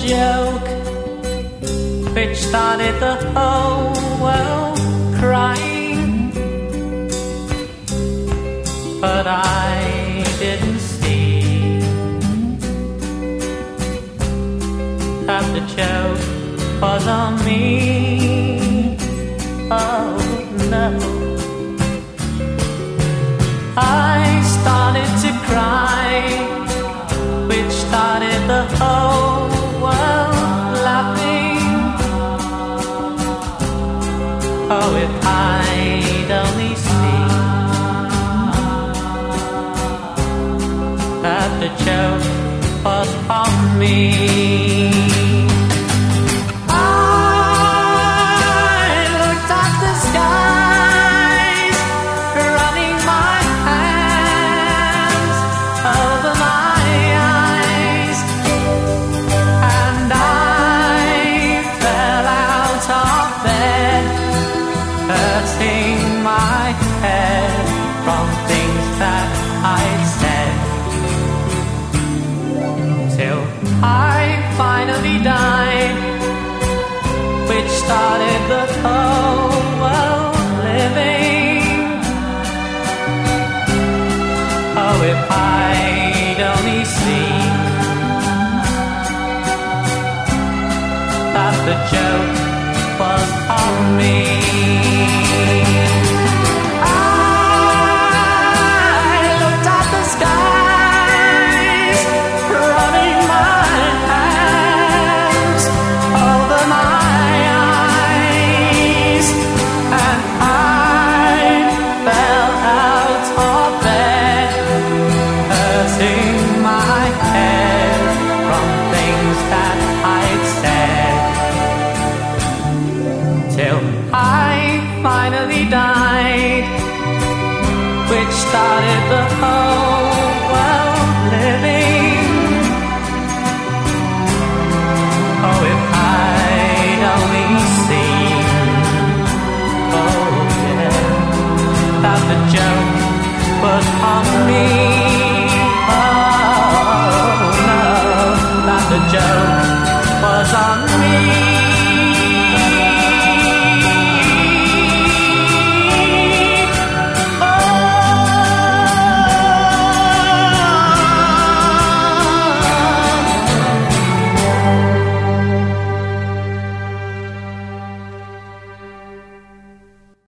joke which started the whole world crying, but I didn't see that the joke was on me. Oh no, I started to cry, which started the whole world laughing. Oh, if I'd only seen that the joke was on me. Hurting my head from things that I'd said, till I finally died, which started the whole world living. Oh, if I'd only seen that the joke was on me. Finally died, which started the whole world living. Oh, if I'd only seen, oh yeah, that the joke was on me. Oh no, that the joke was on me.